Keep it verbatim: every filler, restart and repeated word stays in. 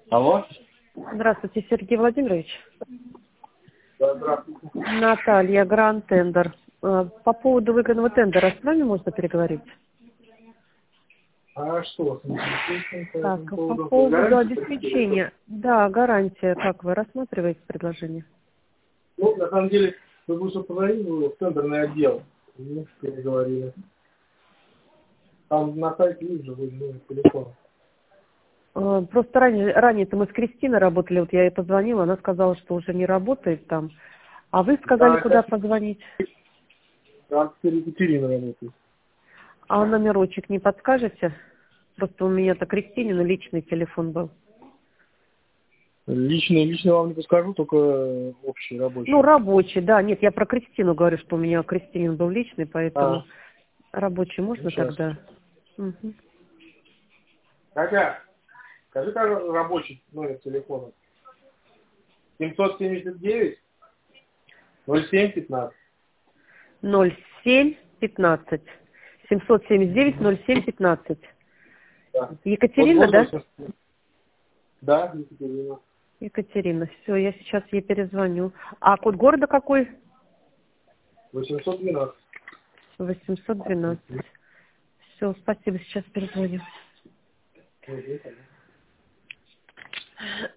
Алло? Здравствуйте, Сергей Владимирович. Да, здравствуйте. Наталья, Гранд Тендер. Э, По поводу выгодного тендера с вами можно переговорить? А что, с интересует по Так, этому по поводу? поводу Гарантии обеспечения. Да, гарантия. Как вы рассматриваете предложение? Ну, на самом деле, вы лучше позвонили в тендерный отдел. Мы переговорили. Там на сайте есть же вы номер телефона. Э, Просто ранее, ранее-то мы с Кристиной работали, вот я ей позвонила, она сказала, что уже не работает там. А вы сказали, Да, куда сейчас позвонить? там теперь Екатерина работает. А номерочек не подскажете? Просто у меня-то Кристинин личный телефон был. Лично, лично вам не подскажу, только общий, Ну, рабочий. рабочий, да. Нет, я про Кристину говорю, что у меня Кристинин был личный, А, поэтому рабочий ну можно сейчас. тогда? Мгм. Катя, скажи, как рабочий номер телефона? семьсот семьдесят девять ноль семь пятнадцать. ноль семь пятнадцать. семьсот семьдесят девять ноль семь пятнадцать. Да. Вот Екатерина, города да? восемьсот. Да, Екатерина. Екатерина. Все, я сейчас ей перезвоню. А код города какой? восемьсот двенадцать. восемьсот двенадцать. Все, спасибо, сейчас перезвоню. Мгм.